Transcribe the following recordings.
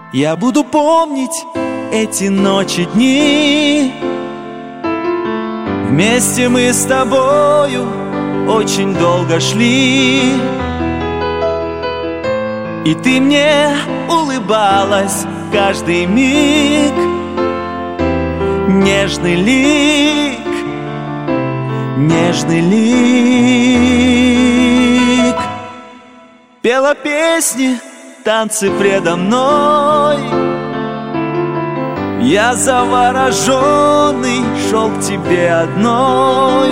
Я буду помнить эти ночи, дни. Вместе мы с тобою очень долго шли, и ты мне улыбалась каждый миг. Нежный лик, нежный лик. Пела песни, танцы предо мной. Я завороженный шел к тебе одной,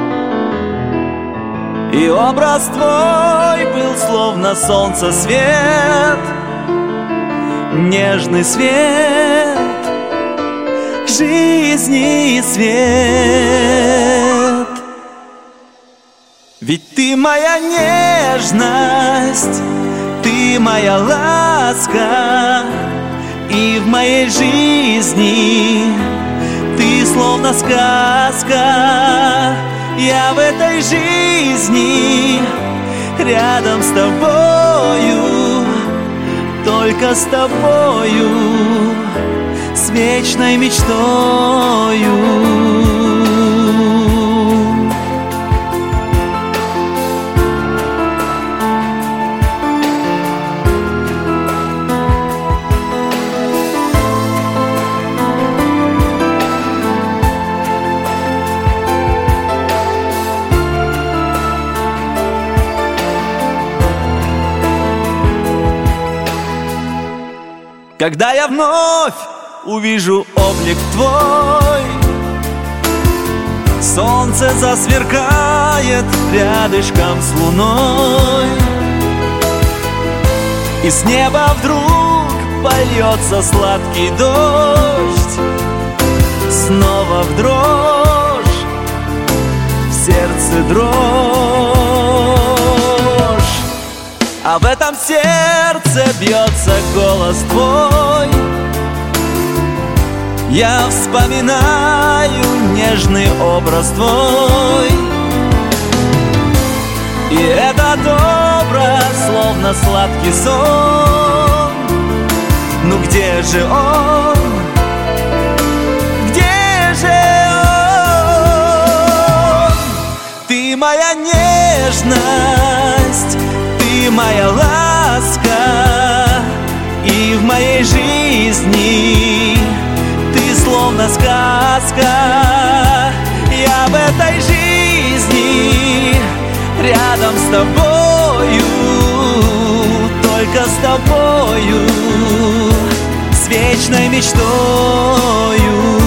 и образ твой был словно солнца свет, нежный свет жизни свет. Ведь ты моя нежность, ты моя ласка, и в моей жизни ты словно сказка. Я в этой жизни рядом с тобою, только с тобою, с вечной мечтою. Когда я вновь увижу облик твой, солнце засверкает рядышком с луной, и с неба вдруг польется сладкий дождь. Снова в дрожь, в сердце дрожь, а в этом сердце бьется голос твой. Я вспоминаю нежный образ твой, и этот образ словно сладкий сон. Ну где же он? Где же он? Ты моя нежность, ты моя ласка, и в моей жизни ты словно сказка. Я в этой жизни рядом с тобою, только с тобою, с вечной мечтою.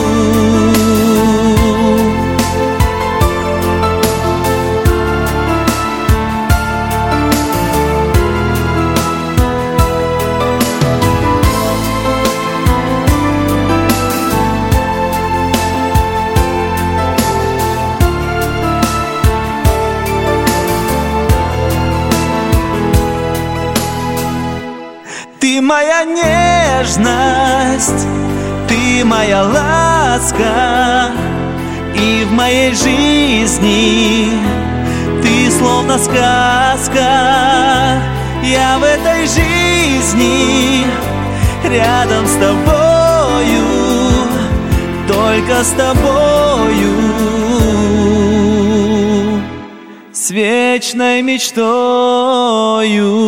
Ты моя нежность, ты моя ласка, и в моей жизни ты словно сказка. Я в этой жизни рядом с тобою, только с тобою, с вечной мечтою.